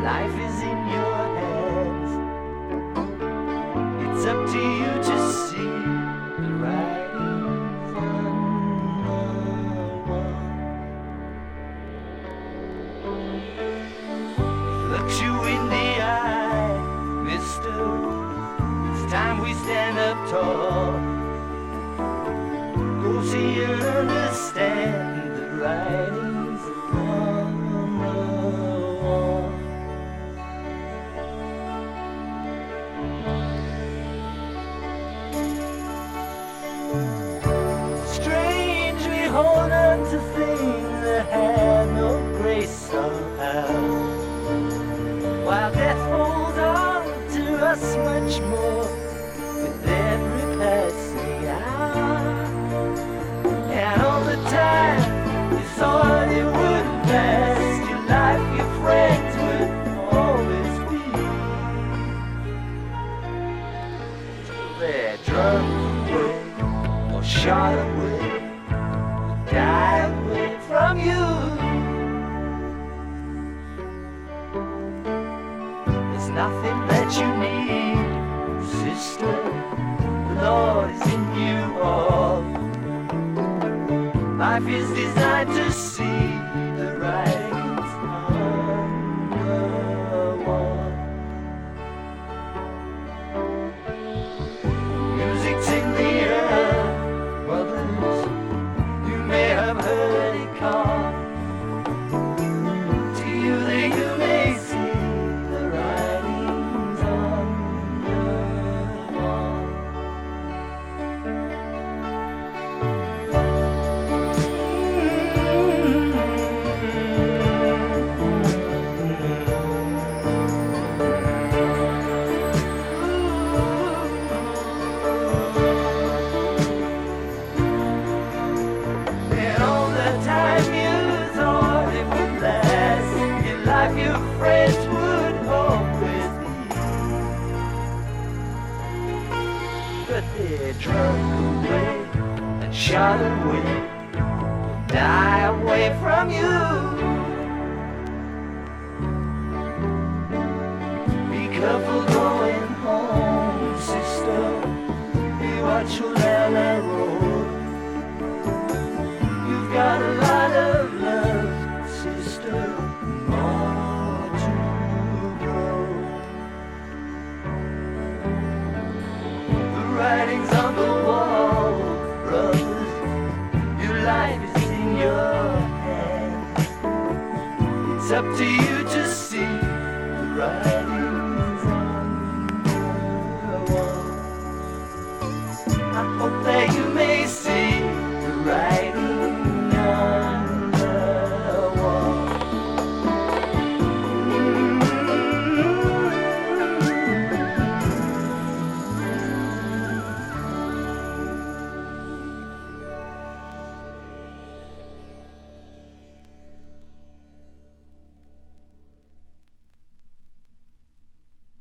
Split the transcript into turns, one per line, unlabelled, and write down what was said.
Life is in your hands. It's up to you to see the writings on the wall. Looks you in the eye, mister. It's time we stand up tall. Go see and understand the writings on the wall. Strange we hold on to things that have no grace somehow, while death holds on to us much more with every passing hour. And all the time you thought it wouldn't last, your life, your friends would always be. Till they're drunk away or shot away, die away from you. There's nothing that you need, sister. The Lord is in you all. Life is designed to see the writings on the wall. Music's in the air, brothers. You may have heard it call to you that you may see the writings on the wall. And all the time you thought it would last, your life, your friends would always be. But they're drunk away and shot away, die away from you. Be careful going home, sister. Be watchful.